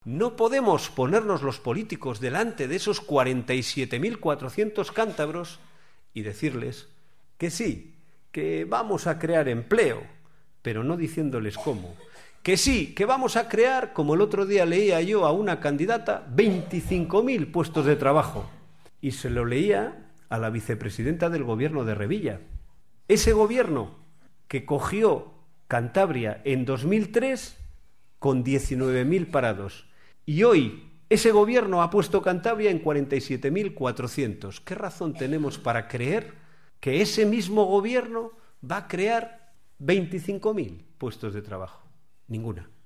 No podemos ponernos los políticos delante de esos 47.400 cántabros y decirles que sí, que vamos a crear empleo, pero no diciéndoles cómo. Que sí, que vamos a crear, como el otro día leía yo a una candidata, 25.000 puestos de trabajo. Y se lo leía a la vicepresidenta del gobierno de Revilla. Ese gobierno que cogió Cantabria en 2003 con 19.000 parados. Y hoy ese gobierno ha puesto Cantabria en 47.400. ¿Qué razón tenemos para creer que ese mismo gobierno va a crear 25.000 puestos de trabajo? Ninguna.